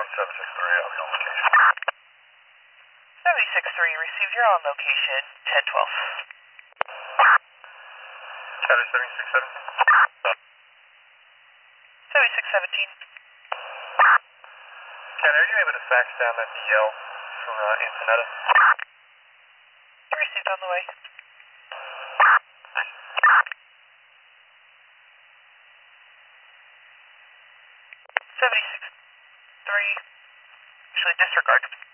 763, I'll be on location. 763, received, you're on location, 1012. Chatter 7617. 7617. Ken, are you able to fax down that DL for Antonetta? Received, on the way. 763, actually disregard.